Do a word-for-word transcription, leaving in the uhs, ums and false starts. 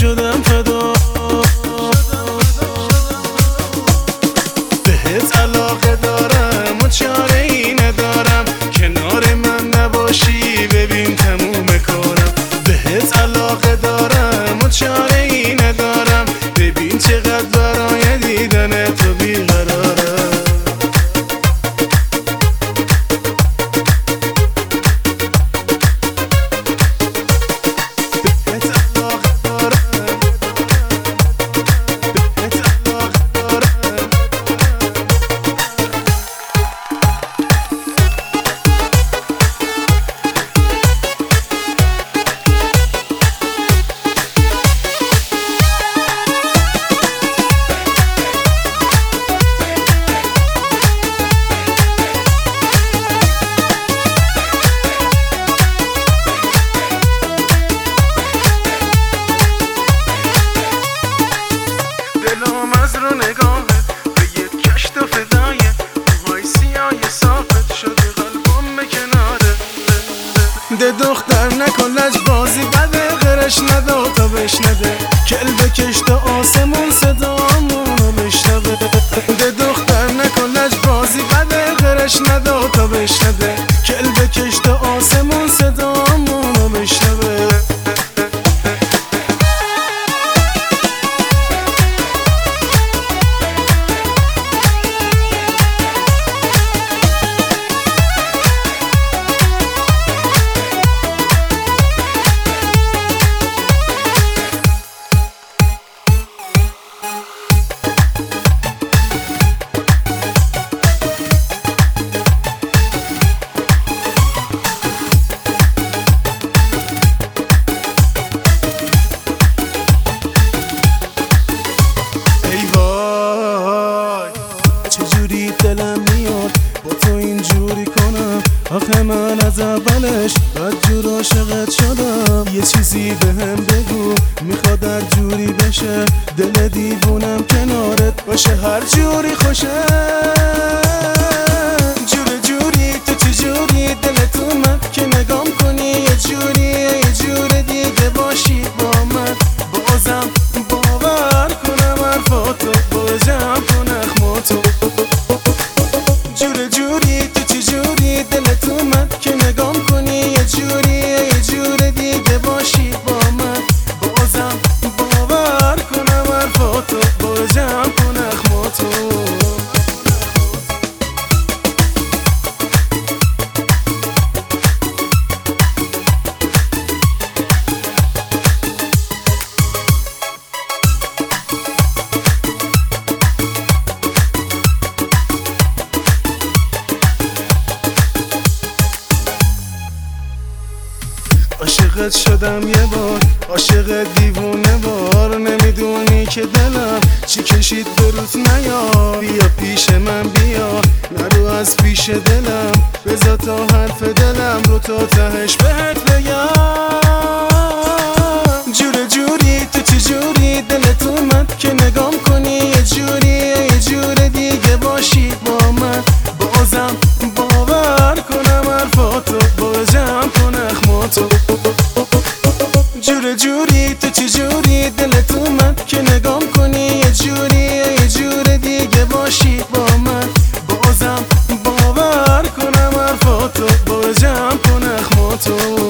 شدم فدا، بهت علاقه دارم و چاره ای ندارم، کنار من نباشی ببین تموم کارم. بهت علاقه دارم و چاره ای ندارم، ببین چقدر برای دیدن تو بیقرارم. دلم از رو نگاهت به یک کشت و فدایه، موهای سیاه صافت شده قلبم به کناره. ده دختر نکن لجبازی بده، غرش نده و تا بشنده، کل بکش تا آسمون صدامونو بشنوه. ده دختر نکن لجبازی بده، غرش نده و تا بشنده، کل بکش تا آسمون صدامونو بشنوه. چجوری دلم میاد با تو اینجوری کنم، آخه من از اولش بدجور عاشقت شدم. یه چیزی بهم بگو میخواد هر جوری بشه، دل دیوونم کنارت باشه هر جوری خوشه. جور جوری تو چجوری دلت اومد که نگام کنی یه جوری، یه جور دیگه باشی با من، بازم باور کنم حرفاتو، بازم کنم اخماتو. جور جوری تو چجوری دلت اومد که نگام کنی یه جوری، یه جور دیگه باشی با من، بازم باور کنم حرفاتو، بازم کنم اخماتو. عاشقت شدم یه بار، عاشق دیوونه بار، نمیدونی که دلم چی کشید به روت نیا. بیا پیش من بیا، نرو از پیش دلم، بذار تا حرف دلم رو تا تهش بهت بگم. جور جوری تو چجوری دلت اومد که نگام کنی یه جوری، یه جور دیگه باشی با من، بازم باور کنم حرفاتو، بازم کنم اخماتو. جور جوری تو چجوری دلت اومد که نگام کنی یه جوری، یه جور دیگه باشی با من، بازم باور کنم حرفاتو، بازم کنم اخماتو.